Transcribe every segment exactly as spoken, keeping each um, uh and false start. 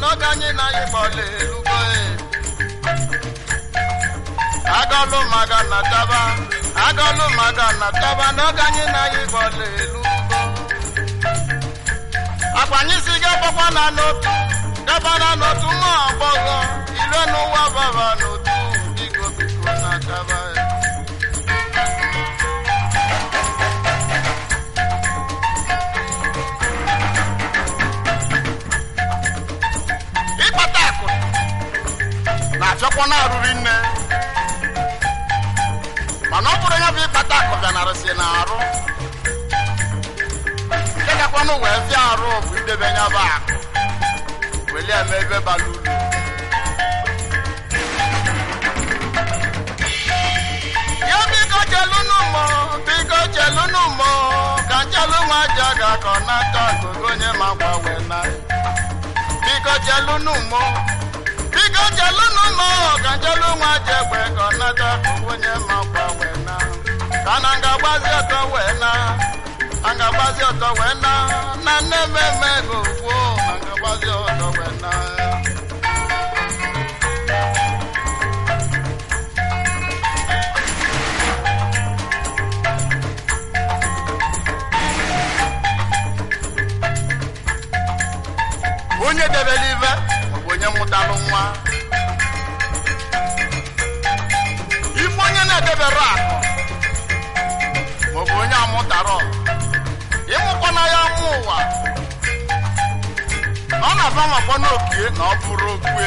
n'oge anyị na ịgbọla elugo agọlụ maga na taba agọlụ maga na taba n'oge anyị na ịgbọla elugo akwanyị si gabakwa na n'otu gaba na n'otu nwa agbọghọ ire n'ụwa baba n'otu biko biko na taba ịkpata akụ na-achọkwa na-arụri nne mana ọ bụrụ ya bụ ịkpata akụ bịanarịsị na arụ nke gakwanụ wee fịa arụ bụ idebe nya bụ akụ weli eme ebe bara ulu ya biko chelụnụ mọ biko chelụnụ mọ ka nchelụ nwa ji aga ka ọ nata akụgo onye ma gbanwe na biko chelụnụ mọ biko chelụnụ mọ ka nchelụ nwa ji egbe ka ọ nata akụgo onye ma gbanwe na ka na ngagbazi ọtọ wee na angagbazi ọtọ wee na na nne mmemme ego ugbo na ngagbazi ọtọ wee na onye debere ibe maọbụ onye mụtalụ nwa ife onye na-edebere akụ maọbụ onye amụtara ịmụkwana ya mụ ụwa ọ na-aba makwa n'okie na ọ bụrụ okwe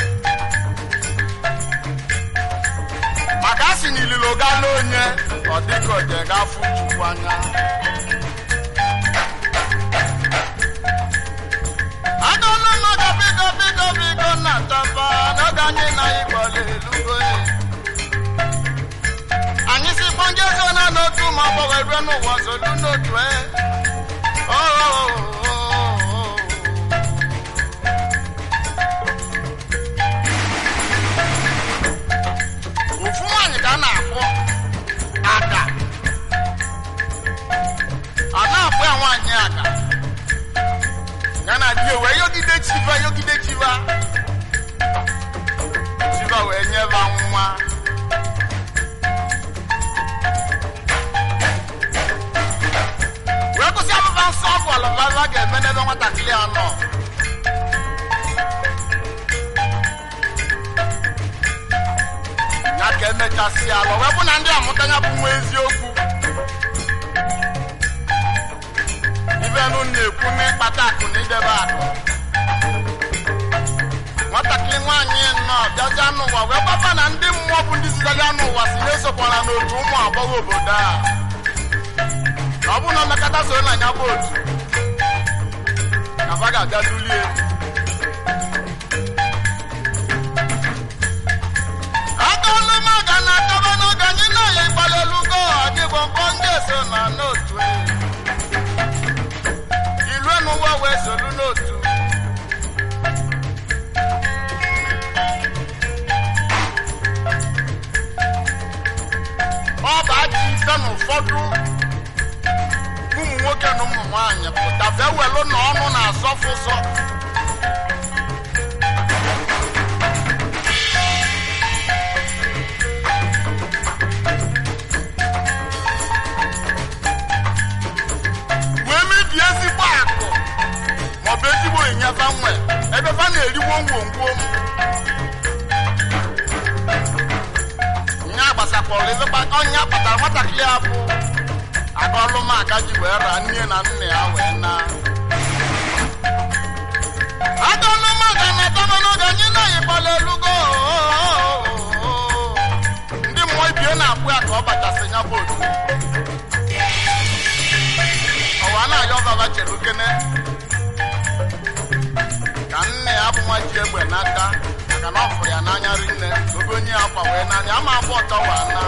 maka a sị na ililo gala onye ọ dịka oje ga-afụ chukwu anya agọlụ maka biko biko biko na taba n'oge anyị na ịgbọla elugo anyị si kpọnje so na n'otu ma ọ gbanwe rue n'ụwa zolu n'otu e ofu nwaanyị ka a na-akpọ Ada a na-akpọ ya nwaanyị Ada ya na di wee yogide chiva yogide chiva chiva wee nyeba nwa wee kwụsị abụba nsọ ọgwụ alụbaba ga-eme n'ebe nwatakịrị anọ ya ka emechasị alụ wee bụ na ndị amụta ya bụ nwa eziokwu ibenụ na-ekwu n'ịkpata akụ na idebe akụ nwatakịrị nwaanyị nnọọ bịazi anụ ụwa wee gbaba na ndị mmụọ bụ ndị zitere anụ ụwa si na-esokwara n'otu ụmụ agbọghọ obodo a na ọ bụ na mmekọta so na ya bụ otu na ba ga-abịa dulie agọlụ maga na akaba n'oge anyị na-aya ịgbalịlugo adịgbo mkpọ ndị so na n'otu ilu n'ụwa wee solu n'otu ọ bụ ajọ ife na ụfọdụ ụmụ nwoke na ụmụ nwaanyị pụta fewelụ na ọnụ na-asọfụ ụsọ wee mebie ezigbo akụ maọbụ ezigbo ịnyefa nwe ebe fa na-eriwo ngwongwo nya gbasakpọrọ ebe ọnya kpatara nwatakịrị ya bụ agọlụ maka ji wee ra nne na nne ya wee na agọlụ maka na taba n'oge anyị na-ayịkpọla elugo ndị mmụọ ibie na-akpụ ya ka ọ bachasị ya bụ otu ọwa na-ayọ baba chere ukene ka nne ya bụ nwa ji egbe n'aka maka na ọ fụrụ ya n'anya rinne obe onye ya kwa wee n'anya ama abụ ọtọ wa na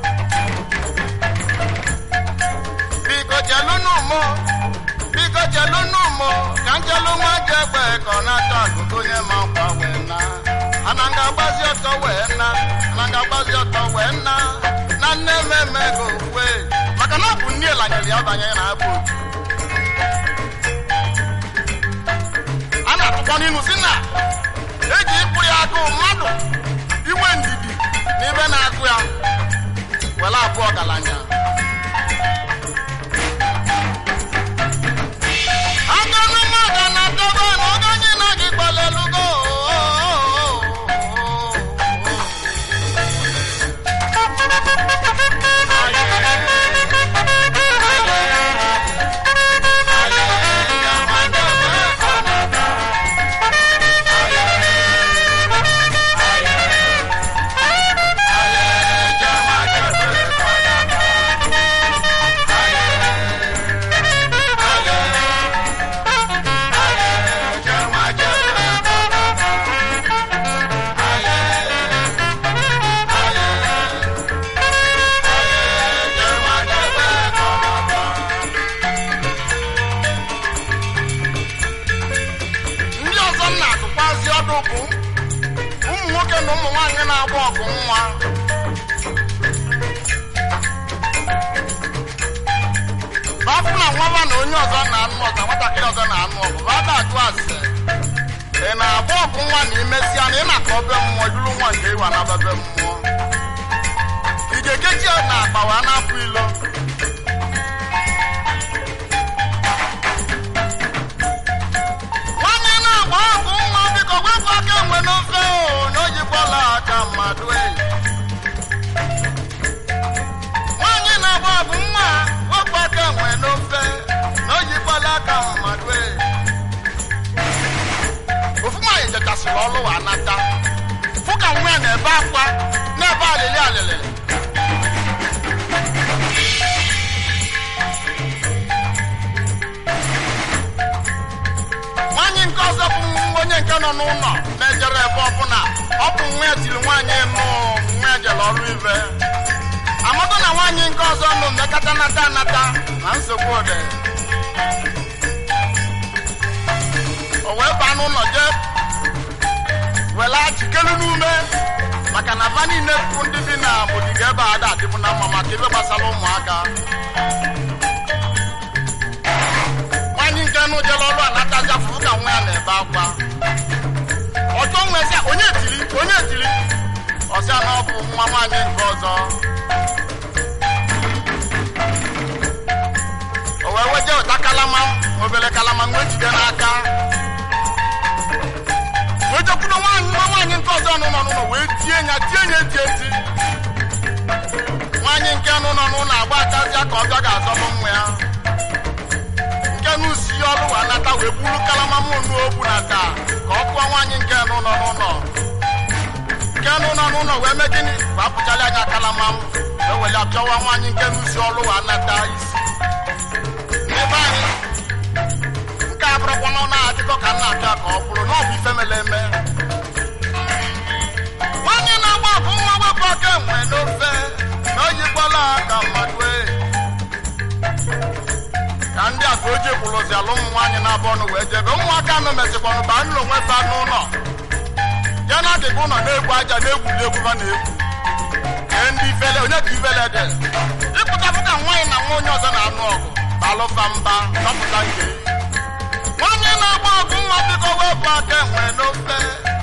biko chelụnụ mụ biko chelụnụ mụ ka nchelụ nwa ji egbe ka ọ na-ata akụkụ onye ma nkwa wee na ana ngagbazi ọtọ wee na ana ngagbazi ọtọ wee na na nne mmemme ego ukwe maka na ọ bụ nne lanyere ya banye na abụ otu a na-atụ maka n'inu si na eji ịkpụ ya agụ mmadụ inwe ndidi na ibe na-agụ ya were abụọ ọgaranya ụmụ nwoke na ụmụ nwaanyị na-agba ọgụ nwa bafụ na nwaba na onye ọzọ na-anụ ọzọ nwatakịrị ọzọ na-anụ ọgụ bada ajụ asị ị na-agba ọgụ nwa na imesịa na ị na-akọ obe mmụọ duru nwa nke ịwa na bebe mmụọ ị ga-ekechi na akpa wee na-apụ ilo nwaanyị na-agba ọgụ nwa biko gwepụ aka enwe n'ofe o na ojikwala aka mmadụ enyi nwaanyị na-agba ọgụ nwa wepụ aka enwe n'ofe na ojikwala aka mmadụ enyi ofu nwaanyị jechasịrị ọlụ wa nata fụ ka nwa ya na-ebe akwa na-ebe alịlị alịlị nwaanyị nke ọzọ bụ onye nke nọ n'ụlọ na-ejere ebe ọbụla ọ bụ nwa ya tiri nwaanyị nụ nwa ya jere ọrụ ibe amadụ na nwaanyị nke ọzọ nụ mmekata nata anata na nsogbu ode o wee baa n'ụlọ jee wela chikelu n'ume maka na va niile bụ ndị bi na bodiga ebe a da adịbụ na mma maka ebe gbasara ụmụaka nwaanyị nke nụ jere ọrụ anata jafụrụ ka nwa ya na-ebe akwa ọjọọ nwezi onye tiri onye tiri ọsịa na ọ bụ nwa nwaanyị nke ọzọ o wee weje ụta kalama obere kalama nwe jide n'aka wee jekwuru nwaanyị nwa nwaanyị nke ọzọ nọ n'ụlọ wee tie ya tie ya eti eti nwaanyị nke nụ nọ n'ụlọ agba atazịa ka ọjọ ga-azọbụ nwa ya nke n'usi ọrụ wa nata wee buru kalama mụnụ ogbu na taa ka ọ kụọ nwaanyị nke nụ nọ n'ụlọ nke nụ nọ n'ụlọ wee mee gịnị wee apụchala anya kalama m wee wele apịawa nwaanyị nke n'usi ọrụ wa nata isi n'ebe anyị nke a bụrụkwa na ọ na-adịkọ ka nna abịa ka ọ bụrụ na ọ bụ ife mere eme nwaanyị na-agba ọgụ nwa wepụ aka enwe n'ofe na oyikwala aka mmadụ ka ndị a ka o ji kwụrụzi ala ụmụ nwaanyị na-abụ ọnụ wee jebe ụmụaka anụ mesịkwanụ ba nụlọ onwe fa n'ụlọ ya na adịghị ụlọ na-egwu aja na-egwuli egwu ha na-egwu ee ndị ifele onye ka ifele dị ịpụtapụ ka nwaanyị na nwa onye ọzọ na-anụ ọgụ balụfa mba nọpụta nke nwaanyị na-agba ọgụ nwa biko wepụ aka enwe n'ofe